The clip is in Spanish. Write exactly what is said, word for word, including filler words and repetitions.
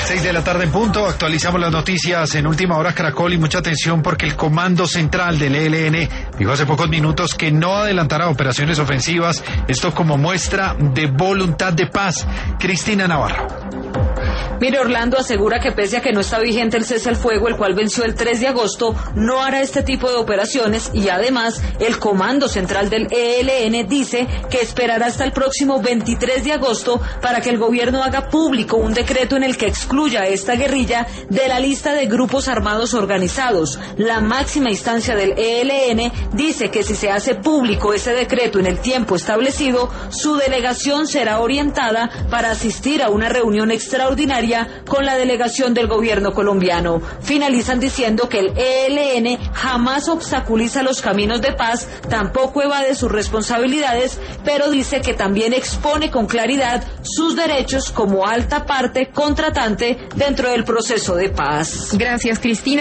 Seis de la tarde en punto, actualizamos las noticias en Última Hora Caracol y mucha atención porque el Comando Central del E L N dijo hace pocos minutos que no adelantará operaciones ofensivas, esto como muestra de voluntad de paz. Cristina Navarro. Mire, Orlando asegura que pese a que no está vigente el cese al fuego, el cual venció el tres de agosto, no hará este tipo de operaciones y además el Comando Central del E L N dice que esperará hasta el próximo veintitrés de agosto para que el gobierno haga público un decreto en el que excluya a esta guerrilla de la lista de grupos armados organizados. La máxima instancia del E L N dice que si se hace público ese decreto en el tiempo establecido, su delegación será orientada para asistir a una reunión extraordinaria con la delegación del gobierno colombiano. Finalizan diciendo que el E L N jamás obstaculiza los caminos de paz, tampoco evade sus responsabilidades, pero dice que también expone con claridad sus derechos como alta parte contratante dentro del proceso de paz. Gracias, Cristina.